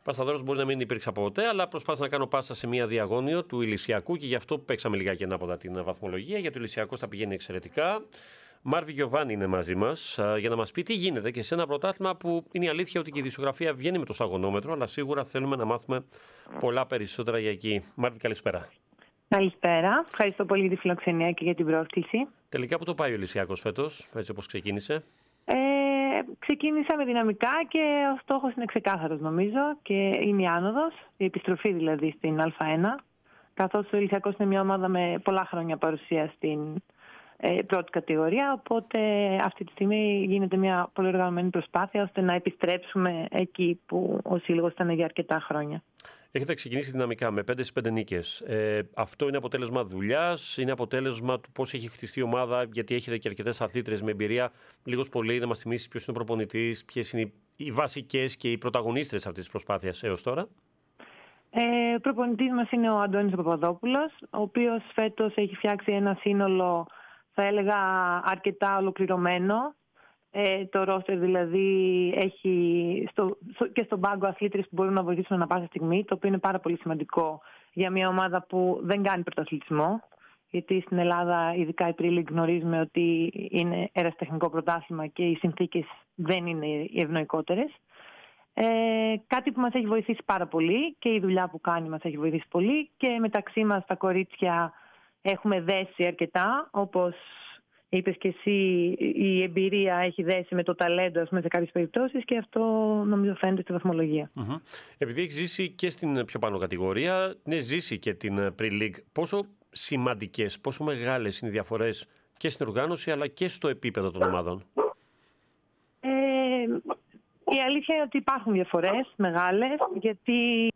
Πασταδόρος μπορεί να μην υπήρξε από ποτέ, αλλά προσπάθησα να κάνω πάσα σε μια διαγώνιο του Ηλυσιακού και γι' αυτό παίξαμε λιγάκι ανάποδα την βαθμολογία. Γιατί ο Ηλυσιακός θα πηγαίνει εξαιρετικά. Μάρβι Γιοβάνι είναι μαζί μας για να μας πει τι γίνεται και σε ένα πρωτάθλημα που είναι η αλήθεια ότι και η δισογραφία βγαίνει με το σταγονόμετρο, αλλά σίγουρα θέλουμε να μάθουμε πολλά περισσότερα για εκεί. Μάρβι, καλησπέρα. Καλησπέρα. Ευχαριστώ πολύ για τη φιλοξενία και για την πρόσκληση. Τελικά, πού το πάει ο Ηλυσιακός φέτος, έτσι όπως ξεκίνησε? Ξεκίνησα με δυναμικά και ο στόχος είναι ξεκάθαρος, νομίζω, και είναι η άνοδος, η επιστροφή δηλαδή στην Α1, καθώς ο Ηλυσιακός είναι μια ομάδα με πολλά χρόνια παρουσία στην πρώτη κατηγορία, οπότε αυτή τη στιγμή γίνεται μια πολύ οργανωμένη προσπάθεια ώστε να επιστρέψουμε εκεί που ο σύλλογος ήταν για αρκετά χρόνια. Έχετε ξεκινήσει δυναμικά με 5-5 νίκες. Αυτό είναι αποτέλεσμα δουλειάς, είναι αποτέλεσμα του πώς έχει χτιστεί η ομάδα, γιατί έχετε και αρκετές αθλήτριες με εμπειρία. Λίγος πολύ να μας θυμίσεις ποιος είναι ο προπονητής, ποιες είναι οι βασικές και οι πρωταγωνίστρες αυτής της προσπάθειας έως τώρα. Ο προπονητής μας είναι ο Αντώνης Παπαδόπουλος, ο οποίος φέτος έχει φτιάξει ένα σύνολο, θα έλεγα, αρκετά ολοκληρωμένο. Το ρόστερ δηλαδή έχει και στον πάγκο αθλήτριες που μπορούν να βοηθήσουν ανά πάσα στιγμή, το οποίο είναι πάρα πολύ σημαντικό για μια ομάδα που δεν κάνει πρωταθλητισμό, γιατί στην Ελλάδα, ειδικά η Pre-League, γνωρίζουμε ότι είναι ερασιτεχνικό πρωτάθλημα και οι συνθήκες δεν είναι οι ευνοϊκότερες. Κάτι που μας έχει βοηθήσει πάρα πολύ και η δουλειά που κάνει μας έχει βοηθήσει πολύ και μεταξύ μας τα κορίτσια έχουμε δέσει αρκετά, όπως είπες και εσύ, η εμπειρία έχει δέσει με το ταλέντο, ας πούμε, σε κάποιες περιπτώσεις και αυτό νομίζω φαίνεται στη βαθμολογία. Mm-hmm. Επειδή έχει ζήσει και στην πιο πάνω κατηγορία, ναι, ζήσει και την Pre-League, πόσο σημαντικές, πόσο μεγάλες είναι οι διαφορές και στην οργάνωση αλλά και στο επίπεδο των ομάδων? Η αλήθεια είναι ότι υπάρχουν διαφορές μεγάλες, γιατί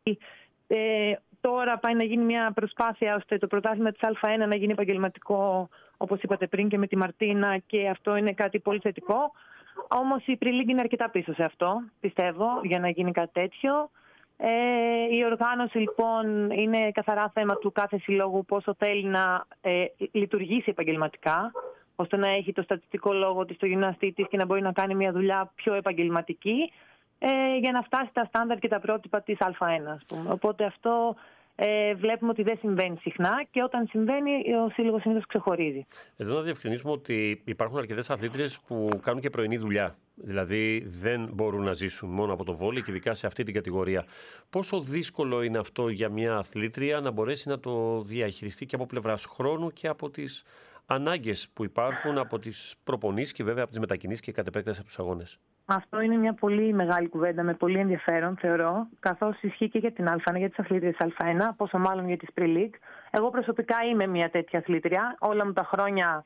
τώρα πάει να γίνει μια προσπάθεια ώστε το πρωτάθλημα της Α1 να γίνει επαγγελματικό, όπως είπατε πριν, και με τη Μαρτίνα, και αυτό είναι κάτι πολύ θετικό. Όμως η Pre-League είναι αρκετά πίσω σε αυτό, πιστεύω, για να γίνει κάτι τέτοιο. Η οργάνωση λοιπόν είναι καθαρά θέμα του κάθε συλλόγου πόσο θέλει να λειτουργήσει επαγγελματικά, ώστε να έχει το στατιστικό λόγο της, το γυμναστή της και να μπορεί να κάνει μια δουλειά πιο επαγγελματική για να φτάσει στα στάνταρ και τα πρότυπα της Α1, ας πούμε. Οπότε αυτό βλέπουμε ότι δεν συμβαίνει συχνά και όταν συμβαίνει ο σύλλογος συνήθως ξεχωρίζει. Εδώ να διευκρινίσουμε ότι υπάρχουν αρκετές αθλήτριες που κάνουν και πρωινή δουλειά. Δηλαδή δεν μπορούν να ζήσουν μόνο από το βόλεϊ και ειδικά σε αυτή την κατηγορία. Πόσο δύσκολο είναι αυτό για μια αθλήτρια να μπορέσει να το διαχειριστεί και από πλευράς χρόνου και από τις ανάγκες που υπάρχουν, από τις προπονήσεις και βέβαια από τις μετακινήσεις και κατ' επέκταση από τους αγώνες? Αυτό είναι μια πολύ μεγάλη κουβέντα με πολύ ενδιαφέρον, θεωρώ, καθώς ισχύει και για την Α1, για τις αθλήτριες Α1, πόσο μάλλον για τις Pre-League. Εγώ προσωπικά είμαι μια τέτοια αθλήτρια. Όλα μου τα χρόνια,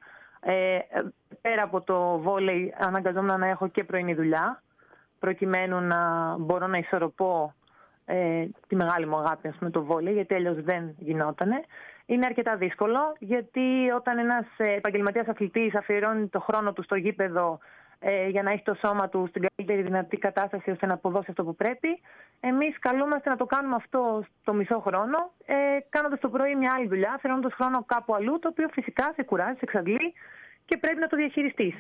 πέρα από το βόλεϊ, αναγκαζόμουν να έχω και πρωινή δουλειά, προκειμένου να μπορώ να ισορροπώ τη μεγάλη μου αγάπη, ας πούμε, το βόλεϊ, γιατί αλλιώς δεν γινότανε. Είναι αρκετά δύσκολο, γιατί όταν ένας επαγγελματίας αθλητής αφιερώνει το χρόνο του στο γήπεδο για να έχει το σώμα του στην καλύτερη δυνατή κατάσταση ώστε να αποδώσει αυτό που πρέπει, εμείς καλούμαστε να το κάνουμε αυτό στο μισό χρόνο, κάνοντας το πρωί μια άλλη δουλειά, αφιερώνοντας χρόνο κάπου αλλού, το οποίο φυσικά σε κουράζει, σε εξαντλεί και πρέπει να το διαχειριστείς.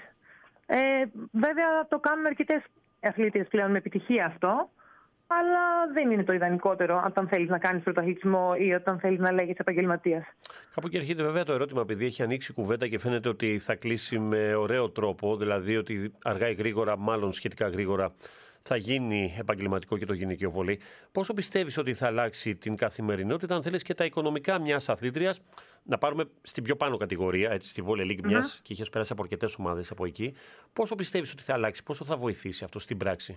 Βέβαια το κάνουν αρκετές αθλήτριες πλέον με επιτυχία αυτό, αλλά δεν είναι το ιδανικότερο όταν θέλεις να κάνεις πρωταθλητισμό ή όταν θέλεις να λέγεις επαγγελματίας. Κάπου και έρχεται βέβαια το ερώτημα, επειδή έχει ανοίξει η κουβέντα και φαίνεται ότι θα κλείσει με ωραίο τρόπο, δηλαδή ότι αργά ή γρήγορα, μάλλον σχετικά γρήγορα, θα γίνει επαγγελματικό και το γυναικείο βόλεϊ. Πόσο πιστεύεις ότι θα αλλάξει την καθημερινότητα, αν θέλεις, και τα οικονομικά μιας αθλήτριας, να πάρουμε στην πιο πάνω κατηγορία, έτσι, στη Volley League μιας, και είχες περάσει από αρκετές ομάδες από εκεί. Πόσο πιστεύεις ότι θα αλλάξει, πόσο θα βοηθήσει αυτό στην πράξη?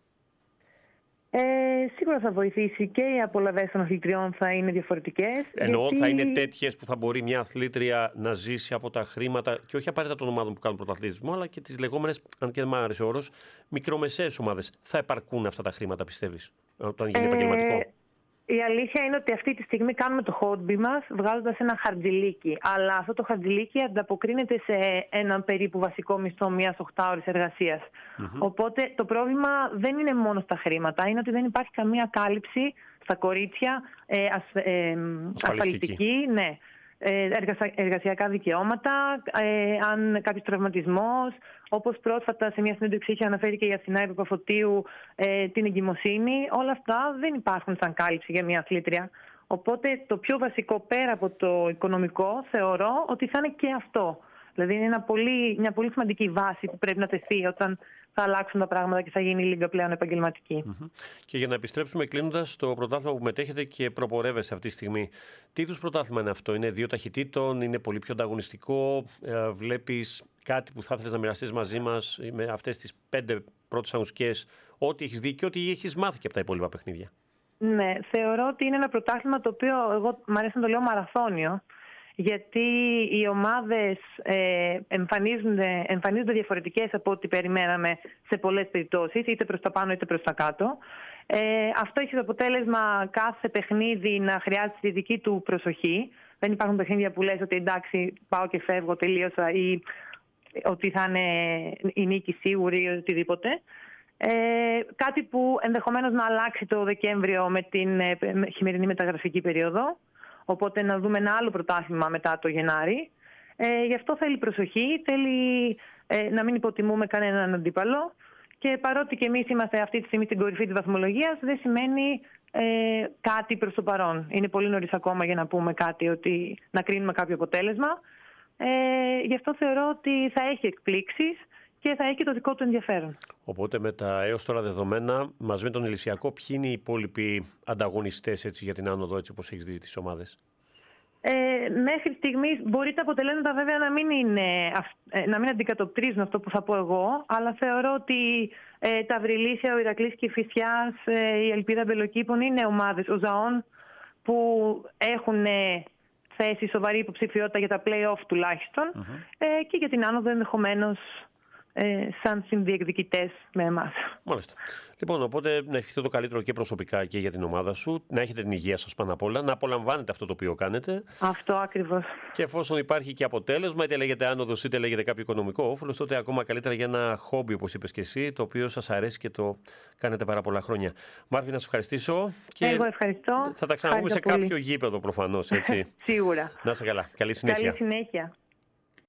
Σίγουρα θα βοηθήσει και οι απολαβές των αθλητριών θα είναι διαφορετικές. Εννοώ γιατί θα είναι τέτοιες που θα μπορεί μια αθλήτρια να ζήσει από τα χρήματα και όχι απαραίτητα των ομάδων που κάνουν πρωταθλητισμό, αλλά και τις λεγόμενες, αν και δεν μου άρεσε ο όρος, μικρομεσαίες ομάδες. Θα επαρκούν αυτά τα χρήματα, πιστεύεις, όταν γίνει επαγγελματικό? Η αλήθεια είναι ότι αυτή τη στιγμή κάνουμε το χόμπι μας βγάζοντας ένα χαρτζηλίκι. Αλλά αυτό το χαρτζηλίκι ανταποκρίνεται σε έναν περίπου βασικό μισθό μιας 8ωρης εργασίας. Οπότε το πρόβλημα δεν είναι μόνο στα χρήματα, είναι ότι δεν υπάρχει καμία κάλυψη στα κορίτσια ασφαλιστική. Ναι. εργασιακά δικαιώματα, αν κάποιος τραυματισμός, όπως πρόσφατα σε μια συνέντευξη είχε αναφέρει και η Αθηνά Παπαφωτίου, την εγκυμοσύνη. Όλα αυτά δεν υπάρχουν σαν κάλυψη για μια αθλήτρια. Οπότε το πιο βασικό πέρα από το οικονομικό θεωρώ ότι θα είναι και αυτό. Δηλαδή είναι μια πολύ σημαντική βάση που πρέπει να τεθεί όταν θα αλλάξουν τα πράγματα και θα γίνει η Λίγκα πλέον επαγγελματική. Και για να επιστρέψουμε κλείνοντας στο πρωτάθλημα που μετέχετε και προπορεύεσαι αυτή τη στιγμή, τι είδους πρωτάθλημα είναι αυτό? Είναι 2 ταχυτήτων, είναι πολύ πιο ανταγωνιστικό? Βλέπεις κάτι που θα ήθελες να μοιραστείς μαζί μας με αυτές τις 5 πρώτες αγωνιστικές, ό,τι έχεις δει και ό,τι έχεις μάθει και από τα υπόλοιπα παιχνίδια? Ναι, θεωρώ ότι είναι ένα πρωτάθλημα το οποίο εγώ μου αρέσει να το λέω μαραθώνιο, γιατί οι ομάδες εμφανίζονται διαφορετικές από ό,τι περιμέναμε σε πολλές περιπτώσεις, είτε προς τα πάνω είτε προς τα κάτω. Αυτό έχει το αποτέλεσμα κάθε παιχνίδι να χρειάζεται τη δική του προσοχή. Δεν υπάρχουν παιχνίδια που λες ότι εντάξει, πάω και φεύγω, τελείωσα, ή ότι θα είναι η νίκη σίγουρη ή οτιδήποτε. Κάτι που ενδεχομένως να αλλάξει το Δεκέμβριο με την χειμερινή μεταγραφική περίοδο. Οπότε να δούμε ένα άλλο πρωτάθλημα μετά το Γενάρη. Γι' αυτό θέλει προσοχή, θέλει να μην υποτιμούμε κανέναν αντίπαλο. Και παρότι και εμείς είμαστε αυτή τη στιγμή στην κορυφή της βαθμολογίας, δεν σημαίνει κάτι προς το παρόν. Είναι πολύ νωρίς ακόμα για να πούμε κάτι, ότι να κρίνουμε κάποιο αποτέλεσμα. Γι' αυτό θεωρώ ότι θα έχει εκπλήξεις και θα έχει το δικό του ενδιαφέρον. Οπότε με τα έως τώρα δεδομένα, μαζί με τον Ηλυσιακό, ποιοι είναι οι υπόλοιποι ανταγωνιστές για την άνοδο, έτσι όπως έχεις δει τις ομάδες? Μέχρι στιγμής μπορεί τα αποτελέσματα βέβαια να μην αντικατοπτρίζουν αυτό που θα πω εγώ, αλλά θεωρώ ότι τα Βρυλίσια, ο Ηρακλής Κηφισιάς, η Ελπίδα Μπελοκήπων είναι ομάδες, ο Ζαών, που έχουν θέσει σοβαρή υποψηφιότητα για τα play-off τουλάχιστον, και για την άνοδο ενδεχομένως σαν συνδιεκδικητές με εμάς. Μάλιστα. Λοιπόν, οπότε να ευχηθώ το καλύτερο και προσωπικά και για την ομάδα σου, να έχετε την υγεία σας πάνω απ' όλα, να απολαμβάνετε αυτό το οποίο κάνετε. Αυτό ακριβώς. Και εφόσον υπάρχει και αποτέλεσμα, είτε λέγεται άνοδος είτε λέγεται κάποιο οικονομικό όφελος, τότε ακόμα καλύτερα για ένα χόμπι, όπως είπες και εσύ, το οποίο σας αρέσει και το κάνετε πάρα πολλά χρόνια. Μάρβη, να σε ευχαριστήσω. Και εγώ ευχαριστώ. Θα τα ξαναπούμε σε κάποιο γήπεδο προφανώς, έτσι. Σίγουρα. Να είσαι καλά. Καλή συνέχεια. Καλή συνέχεια.